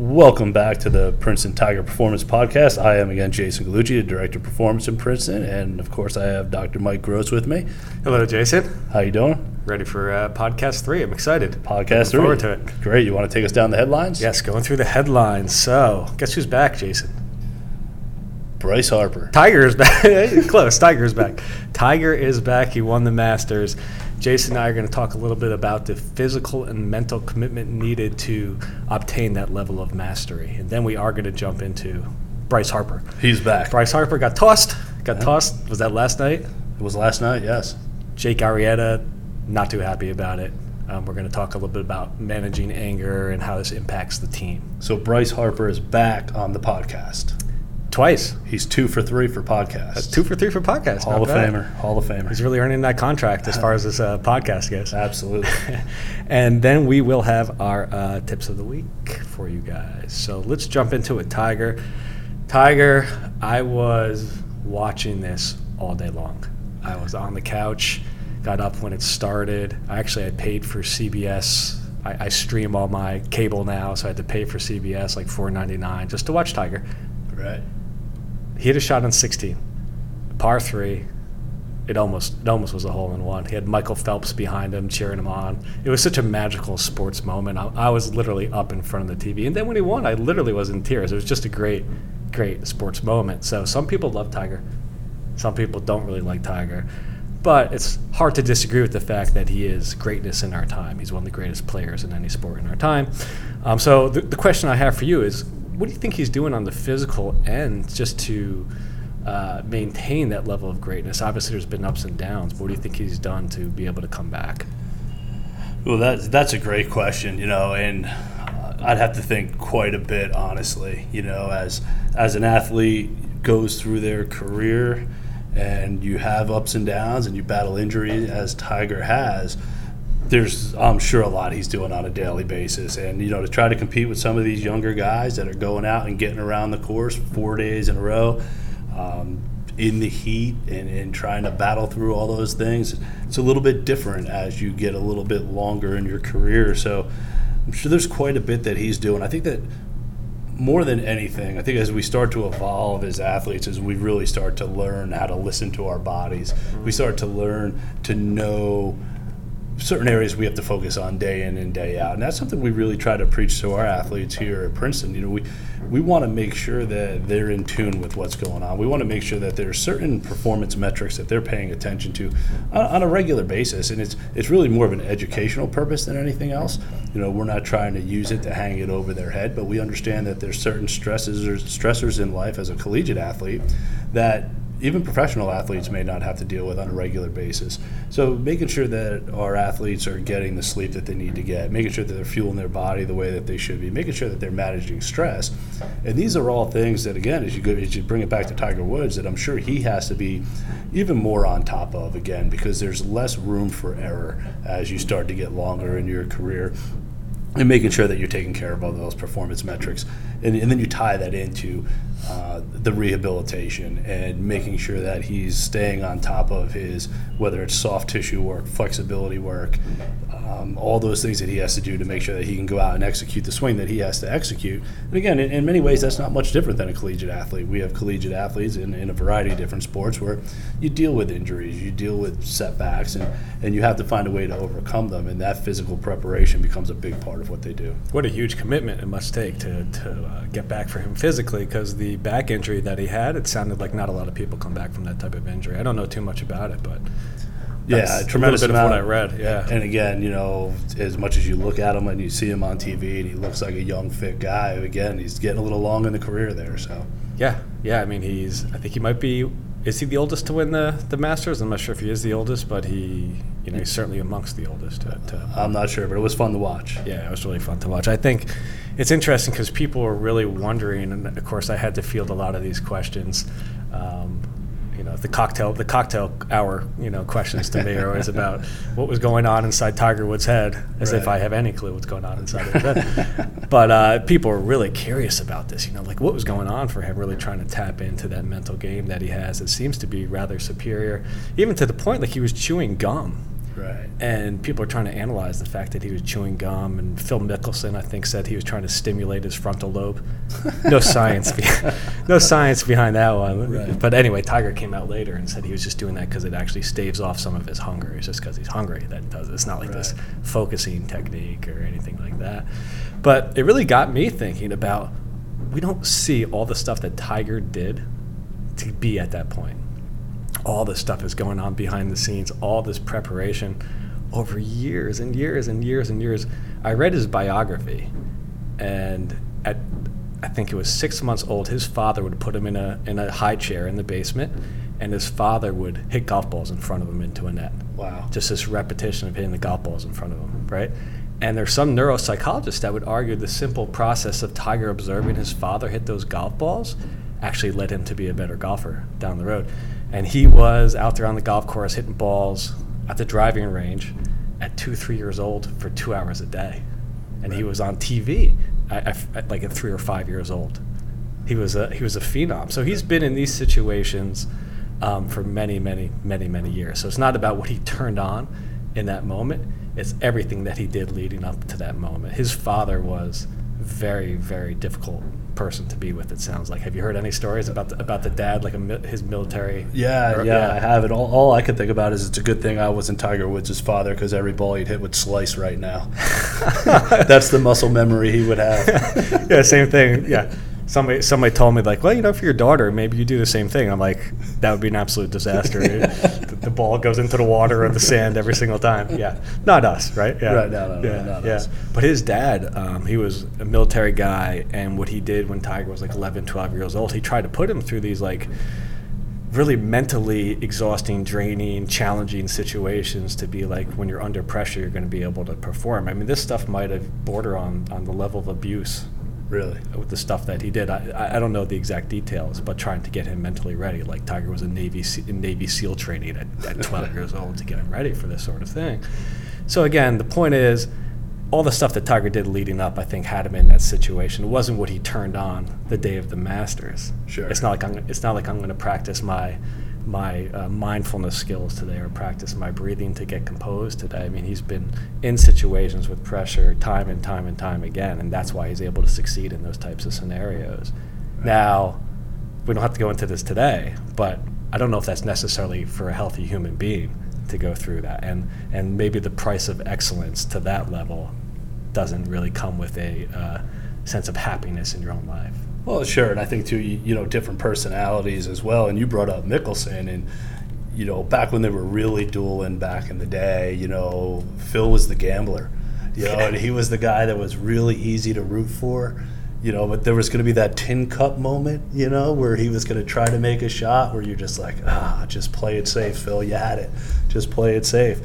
Welcome back to the Princeton Tiger Performance Podcast. I am again Jason Gallucci, the Director of Performance in Princeton, and of course I have Dr. Mike Gross with me. Hello, Jason. How you doing? Ready for podcast 3. I'm excited. Podcast 3. Looking forward to it. Great. You want to take us down the headlines? Yes, going through the headlines. So, guess who's back, Jason? Bryce Harper. Tiger is back. Close. Tiger is back. Tiger is back. He won the Masters. Jason and I are going to talk a little bit about the physical and mental commitment needed to obtain that level of mastery. And then we are going to jump into Bryce Harper. He's back. Bryce Harper got tossed. Tossed. Was that last night? It was last night, yes. Jake Arrieta, not too happy about it. We're going to talk a little bit about managing anger and how this impacts the team. So Bryce Harper is back on the podcast. Twice. He's 2 for 3 for podcasts. That's 2 for 3 for podcasts. Hall of Famer. He's really earning that contract as far as this podcast goes. Absolutely. And then we will have our tips of the week for you guys. So let's jump into it. Tiger, I was watching this all day long. I was on the couch, got up when it started. I paid for CBS. I stream all my cable now, so I had to pay for CBS like $4.99 just to watch Tiger. Right. He hit a shot on 16, par 3. It almost was a hole-in-one. He had Michael Phelps behind him, cheering him on. It was such a magical sports moment. I was literally up in front of the TV. And then when he won, I literally was in tears. It was just a great, great sports moment. So some people love Tiger. Some people don't really like Tiger. But it's hard to disagree with the fact that he is greatness in our time. He's one of the greatest players in any sport in our time. So the question I have for you is, what do you think he's doing on the physical end just to maintain that level of greatness? Obviously, there's been ups and downs, but what do you think he's done to be able to come back? Well, that's a great question, and I'd have to think quite a bit, honestly. As an athlete goes through their career and you have ups and downs and you battle injury, as Tiger has, there's, I'm sure, a lot he's doing on a daily basis. And, to try to compete with some of these younger guys that are going out and getting around the course 4 days in a row in the heat and trying to battle through all those things, it's a little bit different as you get a little bit longer in your career. So I'm sure there's quite a bit that he's doing. I think that more than anything, I think as we start to evolve as athletes, as we really start to learn how to listen to our bodies, we start to learn to know certain areas we have to focus on day in and day out. And that's something we really try to preach to our athletes here at Princeton. We want to make sure that they're in tune with what's going on. We want to make sure that there's certain performance metrics that they're paying attention to on a regular basis. And it's really more of an educational purpose than anything else. We're not trying to use it to hang it over their head, but we understand that there's certain stressors in life as a collegiate athlete that even professional athletes may not have to deal with on a regular basis. So making sure that our athletes are getting the sleep that they need to get, making sure that they're fueling their body the way that they should be, making sure that they're managing stress. And these are all things that, again, as you bring it back to Tiger Woods, that I'm sure he has to be even more on top of, again, because there's less room for error as you start to get longer in your career. And making sure that you're taking care of all those performance metrics. And then you tie that into the rehabilitation and making sure that he's staying on top of his, whether it's soft tissue work, flexibility work, all those things that he has to do to make sure that he can go out and execute the swing that he has to execute. And again, in many ways, that's not much different than a collegiate athlete. We have collegiate athletes in a variety of different sports where you deal with injuries, you deal with setbacks, and you have to find a way to overcome them. And that physical preparation becomes a big part of what they do. What a huge commitment it must take to get back for him physically, because the back injury that he had, it sounded like not a lot of people come back from that type of injury. I don't know too much about it, but yeah, tremendous amount amount of what I read. Yeah, and again, as much as you look at him and you see him on TV and he looks like a young, fit guy, again, he's getting a little long in the career there. So yeah. I mean, I think he might be. Is he the oldest to win the Masters? I'm not sure if he is the oldest, but he's certainly amongst the oldest. I'm not sure, but it was fun to watch. Yeah, it was really fun to watch. I think it's interesting because people were really wondering, and of course I had to field a lot of these questions. The cocktail hour, questions to me are always about what was going on inside Tiger Woods' head, as if I have any clue what's going on inside his head. But people are really curious about this, what was going on for him, really trying to tap into that mental game that he has. It seems to be rather superior, even to the point he was chewing gum Right. And people are trying to analyze the fact that he was chewing gum, and Phil Mickelson, I think, said he was trying to stimulate his frontal lobe. No science behind that one. Right. But anyway, Tiger came out later and said he was just doing that because it actually staves off some of his hunger. It's just because he's hungry that does it. It's not like this focusing technique or anything like that. But it really got me thinking about, we don't see all the stuff that Tiger did to be at that point. All this stuff is going on behind the scenes, all this preparation over years and years and years and years. I read his biography, and at, I think it was 6 months old, his father would put him in a high chair in the basement, and his father would hit golf balls in front of him into a net. Wow. Just this repetition of hitting the golf balls in front of him, right? And there's some neuropsychologists that would argue the simple process of Tiger observing his father hit those golf balls actually led him to be a better golfer down the road. And he was out there on the golf course hitting balls at the driving range at 2-3 years old for 2 hours a day. And he was on TV like at 3 or 5 years old. He was a phenom. So he's been in these situations for many, many, many, many years. So it's not about what he turned on in that moment. It's everything that he did leading up to that moment. His father was very, very difficult person to be with, it sounds like. Have you heard any stories about the dad, like his military? Yeah, I have it. All I could think about is it's a good thing I wasn't Tiger Woods' father, because every ball he'd hit would slice right now. That's the muscle memory he would have. Yeah, same thing. Yeah. Somebody told me, like, well, for your daughter, maybe you do the same thing. I'm like, that would be an absolute disaster. The ball goes into the water or the sand every single time. Yeah, not us, right? Yeah, right. No, not us. But his dad, he was a military guy, and what he did when Tiger was like 11, 12 years old, he tried to put him through these like really mentally exhausting, draining, challenging situations to be like, when you're under pressure, you're going to be able to perform. I mean, this stuff might have bordered on the level of abuse. Really? With the stuff that he did. I don't know the exact details, but trying to get him mentally ready. Like Tiger was in Navy SEAL training at 12 years old to get him ready for this sort of thing. So again, the point is, all the stuff that Tiger did leading up, I think, had him in that situation. It wasn't what he turned on the day of the Masters. Sure. It's not like I'm going to practice my mindfulness skills today or practice my breathing to get composed today. I mean, he's been in situations with pressure time and time and time again, and that's why he's able to succeed in those types of scenarios. Right. Now, we don't have to go into this today, but I don't know if that's necessarily for a healthy human being to go through that. And maybe the price of excellence to that level doesn't really come with a sense of happiness in your own life. Well, sure, and I think too, different personalities as well. And you brought up Mickelson, and back when they were really dueling back in the day, Phil was the gambler, and he was the guy that was really easy to root for, but there was going to be that tin cup moment, where he was going to try to make a shot where you're just like, just play it safe, Phil, you had it, just play it safe.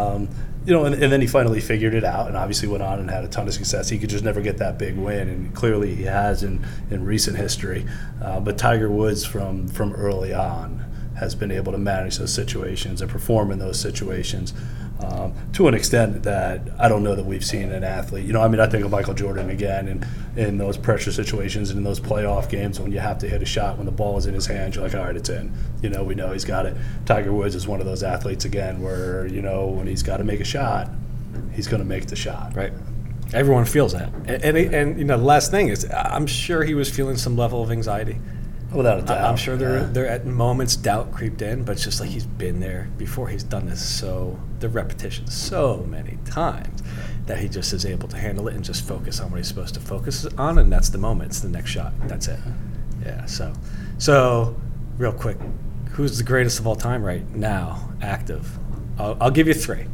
And then he finally figured it out, and obviously went on and had a ton of success. He could just never get that big win, and clearly he has in recent history. But Tiger Woods, from early on, has been able to manage those situations and perform in those situations to an extent that I don't know that we've seen an athlete. I think of Michael Jordan again, and in those pressure situations and in those playoff games when you have to hit a shot when the ball is in his hands, you're like, all right, it's in. We know he's got it. Tiger Woods is one of those athletes again where, when he's got to make a shot, he's going to make the shot. Right. Everyone feels that. And the last thing is, I'm sure he was feeling some level of anxiety. Without a doubt. I'm sure there at moments doubt creeped in, but it's just like he's been there before. He's done this the repetition so many times that he just is able to handle it and just focus on what he's supposed to focus on, and that's the moment. It's the next shot. That's it. Yeah. So real quick, who's the greatest of all time right now, active? I'll give you three.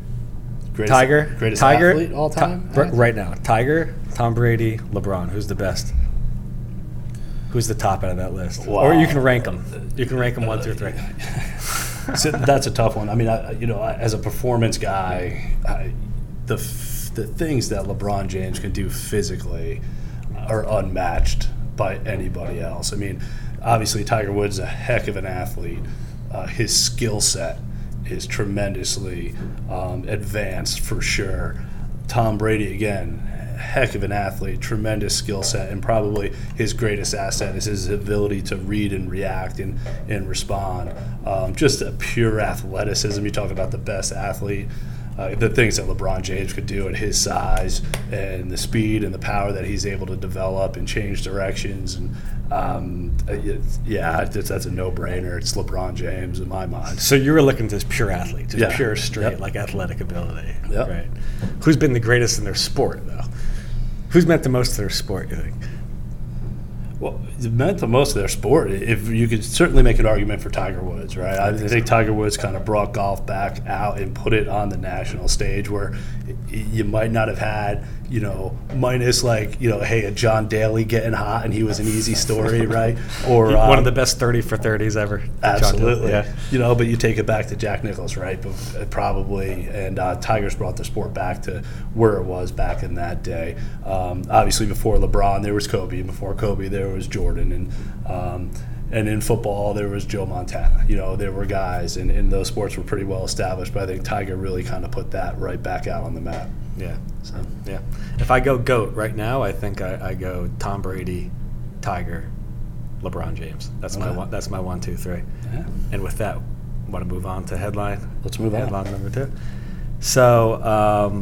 Greatest athlete all time? Right now. Tiger, Tom Brady, LeBron. Who's the best? Who's the top out of that list? Wow. Or you can rank them. You can rank them 1 through 3. So that's a tough one. I mean, as a performance guy, the things that LeBron James can do physically are unmatched by anybody else. I mean, obviously Tiger Woods is a heck of an athlete. His skill set is tremendously advanced for sure. Tom Brady, again, heck of an athlete, tremendous skill set, and probably his greatest asset is his ability to read and react and respond. Just a pure athleticism. You talk about the best athlete. The things that LeBron James could do at his size and the speed and the power that he's able to develop and change directions. And that's a no-brainer. It's LeBron James in my mind. So you were looking at this pure athlete, just Yeah. pure straight, Yep. like athletic ability. Yep. Right. Who's been the greatest in their sport, though? Who's meant the most to their sport, you think? Well, it meant the most of their sport. If you could certainly make an argument for Tiger Woods, right? I think Tiger Woods kind of brought golf back out and put it on the national stage where you might not have had, minus hey, a John Daly getting hot and he was an easy story, right? Or One of the best 30 for 30s ever. absolutely, Yeah. But you take it back to Jack Nicklaus, right? But probably, and Tiger's brought the sport back to where it was back in that day. Obviously, before LeBron, there was Kobe. Before Kobe, there was Jordan, and in football, there was Joe Montana. There were guys, and those sports were pretty well established. But I think Tiger really kind of put that right back out on the map. Yeah. So Yeah. If I go GOAT right now, I think I go Tom Brady, Tiger, LeBron James. That's my Okay. one. That's my 1, 2, 3. yeah. And with that, want to move on to headline. Let's move on. Headline number 2. So,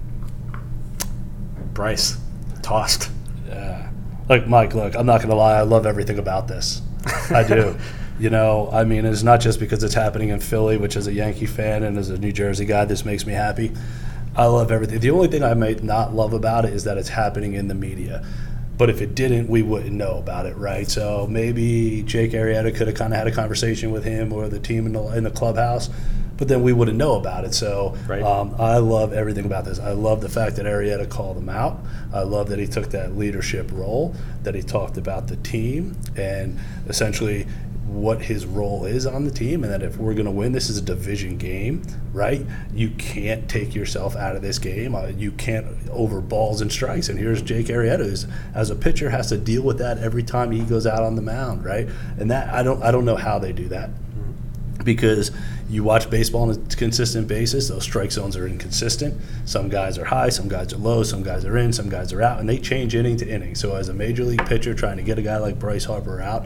Bryce tossed. Yeah. Mike, I'm not going to lie. I love everything about this. I do. It's not just because it's happening in Philly, which as a Yankee fan and as a New Jersey guy, this makes me happy. I love everything. The only thing I might not love about it is that it's happening in the media. But if it didn't, we wouldn't know about it, right? So maybe Jake Arrieta could have kind of had a conversation with him or the team in the clubhouse, but then we wouldn't know about it. So Right. I love everything about this. I love the fact that Arrieta called him out. I love that he took that leadership role, that he talked about the team and essentially what his role is on the team, and that if we're going to win, this is a division game, right? You can't take yourself out of this game. You can't over balls and strikes. And here's Jake Arrieta, who's, as a pitcher, has to deal with that every time he goes out on the mound, right? And that I don't know how they do that, because you watch baseball on a consistent basis. Those strike zones are inconsistent. Some guys are high, some guys are low, some guys are in, some guys are out, and they change inning to inning. So as a major league pitcher trying to get a guy like Bryce Harper out,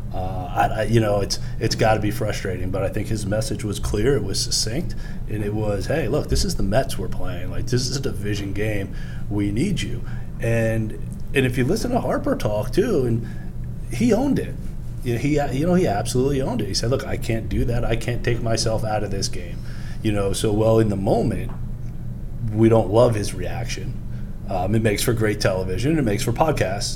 it's got to be frustrating, but I think his message was clear. It was succinct, and it was, hey, look, this is the Mets we're playing. This is a division game. We need you. And if you listen to Harper talk too, and he owned it. He absolutely owned it. He said, look, I can't do that. I can't take myself out of this game. So in the moment, we don't love his reaction. It makes for great television. It makes for podcasts,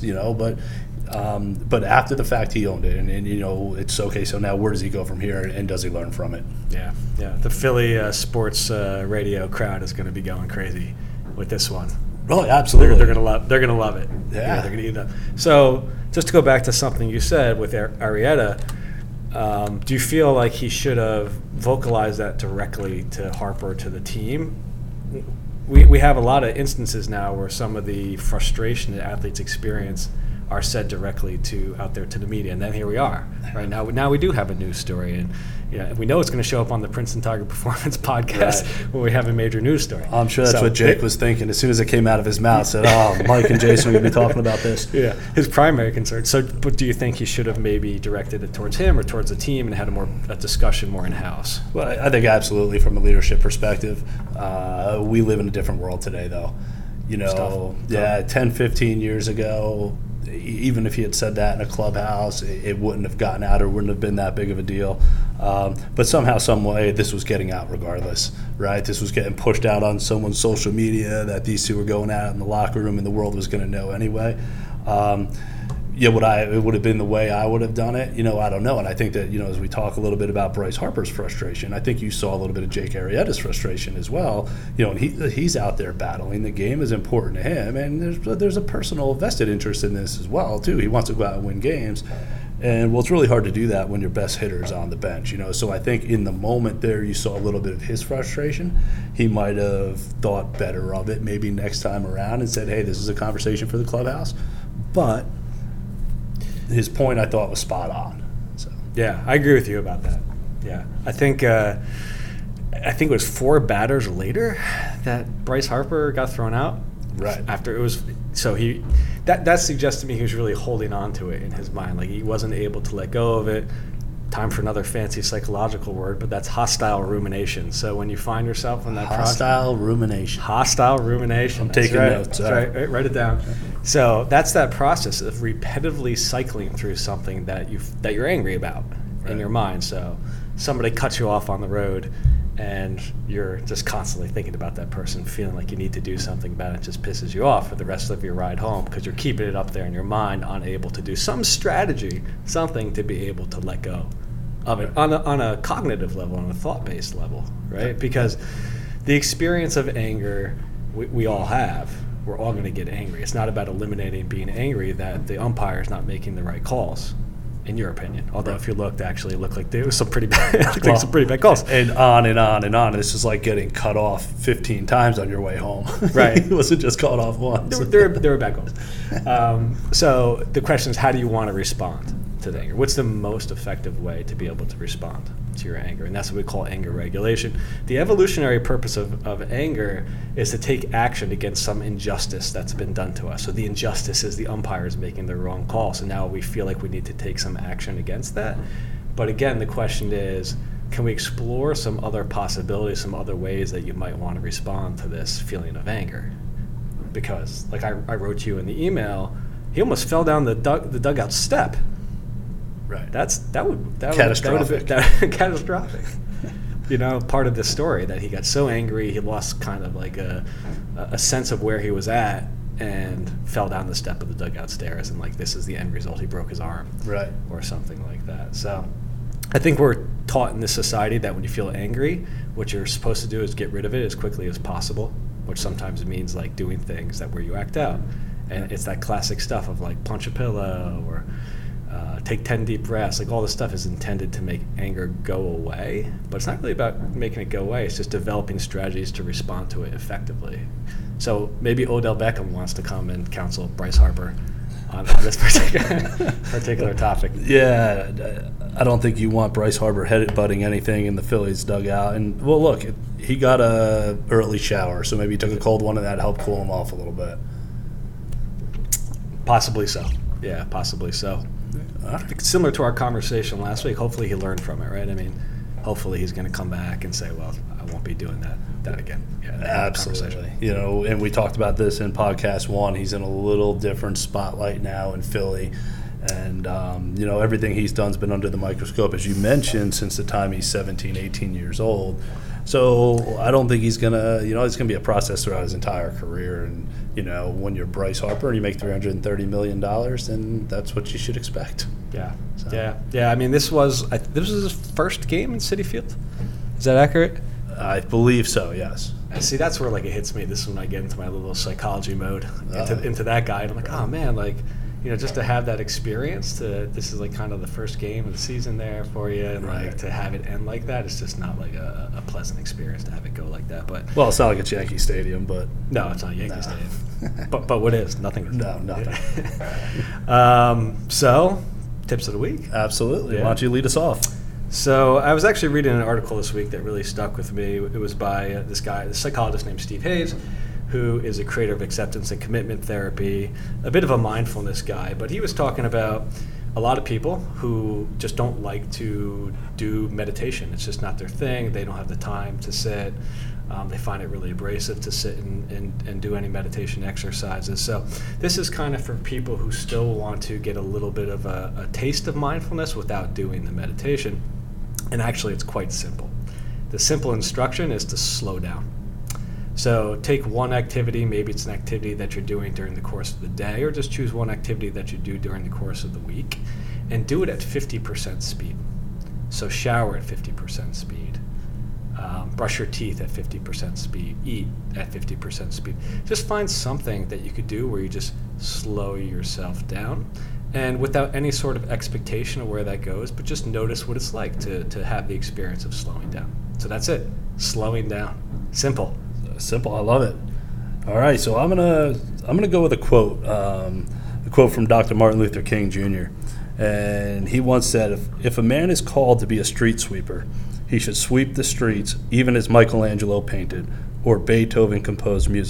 but after the fact, he owned it, and it's okay. So now, where does he go from here, and does he learn from it? Yeah. The Philly sports radio crowd is going to be going crazy with this one. Oh, absolutely. They're going to love it. Yeah. They're going to eat it up. So, just to go back to something you said with Arrieta, do you feel like he should have vocalized that directly to Harper, to the team? We have a lot of instances now where some of the frustration that athletes experience are said directly out there to the media, and then here we are. Right now we do have a news story, and we know it's going to show up on the Princeton Tiger Performance podcast when we have a major news story. I'm sure that's what Jake was thinking as soon as it came out of his mouth. Said, "Oh, Mike and Jason are going to be talking about this." Yeah, his primary concern. So, but do you think he should have maybe directed it towards him or towards the team and had a discussion more in house? Well, I think absolutely from a leadership perspective. We live in a different world today, though. 10, 15 years ago, even if he had said that in a clubhouse, it wouldn't have gotten out or wouldn't have been that big of a deal. But somehow, some way, this was getting out regardless, right? This was getting pushed out on someone's social media that these two were going out in the locker room and the world was going to know anyway. It would have been the way I would have done it. I don't know. And I think that, as we talk a little bit about Bryce Harper's frustration, I think you saw a little bit of Jake Arrieta's frustration as well. And he's out there battling. The game is important to him, and there's a personal vested interest in this as well too. He wants to go out and win games. And it's really hard to do that when your best hitter is on the bench, So I think in the moment there, you saw a little bit of his frustration. He might have thought better of it maybe next time around and said, hey, this is a conversation for the clubhouse. But his point, I thought, was spot on. So yeah, I agree with you about that. Yeah, I think it was 4 batters later that Bryce Harper got thrown out. Right. After it was, so that suggests to me he was really holding on to it in his mind. Like he wasn't able to let go of it. Time for another fancy psychological word, but that's hostile rumination. So when you find yourself in that hostile rumination. Hostile rumination. I'm taking notes. That's right. Write it down. So that's that process of repetitively cycling through something that you're angry about in your mind. So somebody cuts you off on the road, and you're just constantly thinking about that person, feeling like you need to do something about it. It just pisses you off for the rest of your ride home because you're keeping it up there in your mind, unable to do some strategy, something to be able to let go of it on a cognitive level, on a thought-based level, right? Because the experience of anger we all have. We're all going to get angry. It's not about eliminating being angry that the umpire is not making the right calls, in your opinion. Although if you looked, actually, it looked like there was some pretty bad, some pretty bad calls. And on and on and on. This is like getting cut off 15 times on your way home. Right. It wasn't just cut off once. There were bad calls. So the question is, how do you want to respond to the anger? What's the most effective way to be able to respond to your anger? And that's what we call anger regulation. The evolutionary purpose of anger is to take action against some injustice that's been done to us. So the injustice is the umpires making the wrong call. So now we feel like we need to take some action against that. But again, the question is, can we explore some other possibilities, some other ways that you might want to respond to this feeling of anger? Because, like I wrote to you in the email, he almost fell down the dugout step. Right. That would catastrophic. have been catastrophic. You know, part of this story that he got so angry he lost kind of like a sense of where he was at and fell down the step of the dugout stairs, and like this is the end result. He broke his arm, right, or something like that. So, I think we're taught in this society that when you feel angry, what you're supposed to do is get rid of it as quickly as possible, which sometimes means like doing things that where you act out, and it's that classic stuff of like punch a pillow or take 10 deep breaths. Like all this stuff is intended to make anger go away, but it's not really about making it go away. It's just developing strategies to respond to it effectively. So maybe Odell Beckham wants to come and counsel Bryce Harper on this particular topic. Yeah, I don't think you want Bryce Harper head-butting anything in the Phillies dugout. And, well, look, he got a early shower, so maybe he took a cold one and that helped cool him off a little bit. Possibly so. Yeah, possibly so. Similar to our conversation last week, hopefully he learned from it, right? I mean, hopefully he's going to come back and say, well, I won't be doing that again. Yeah, absolutely. You know, and we talked about this in podcast 1. He's in a little different spotlight now in Philly. And, you know, everything he's done has been under the microscope, as you mentioned, since the time he's 17, 18 years old. So I don't think he's going to, you know, it's going to be a process throughout his entire career. And, you know, when you're Bryce Harper and you make $330 million, then that's what you should expect. Yeah. So. Yeah. I mean, this was his first game in Citi Field. Is that accurate? I believe so, yes. See, that's where, like, it hits me. This is when I get into my little psychology mode, into that guy. And I'm like, oh, man, like, you know, just to have that experience, this is like kind of the first game of the season there for you, and like to have it end like that, it's just not like a pleasant experience to have it go like that. But well, it's not like it's Yankee Stadium, but no, it's not Yankee Stadium. but what is nothing? No, nothing. So, tips of the week. Absolutely. Yeah. Why don't you lead us off? So I was actually reading an article this week that really stuck with me. It was by this psychologist named Steve Hayes, who is a creator of acceptance and commitment therapy, a bit of a mindfulness guy. But he was talking about a lot of people who just don't like to do meditation. It's just not their thing. They don't have the time to sit. They find it really abrasive to sit and do any meditation exercises. So this is kind of for people who still want to get a little bit of a taste of mindfulness without doing the meditation. And actually, it's quite simple. The simple instruction is to slow down. So take one activity, maybe it's an activity that you're doing during the course of the day, or just choose one activity that you do during the course of the week, and do it at 50% speed. So shower at 50% speed, brush your teeth at 50% speed, eat at 50% speed. Just find something that you could do where you just slow yourself down, and without any sort of expectation of where that goes, but just notice what it's like to have the experience of slowing down. So that's it, slowing down. Simple. Simple. I love it. All right, so I'm gonna go with a quote from Dr. Martin Luther King Jr. And he once said, if a man is called to be a street sweeper, he should sweep the streets even as Michelangelo painted or Beethoven composed music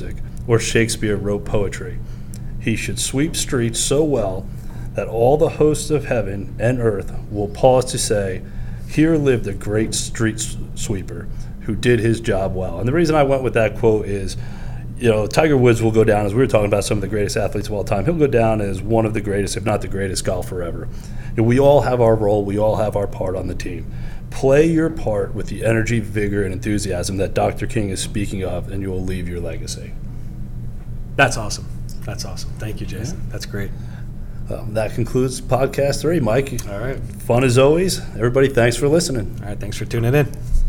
or Shakespeare wrote poetry. He should sweep streets so well that all the hosts of heaven and earth will pause to say, here lived a great street sweeper who did his job well. And the reason I went with that quote is, Tiger Woods will go down, as we were talking about some of the greatest athletes of all time, he'll go down as one of the greatest, if not the greatest golfer ever. And we all have our role. We all have our part on the team. Play your part with the energy, vigor, and enthusiasm that Dr. King is speaking of, and you will leave your legacy. That's awesome. That's awesome. Thank you, Jason. That's great. That concludes podcast 3, Mike. All right. Fun as always. Everybody, thanks for listening. All right. Thanks for tuning in.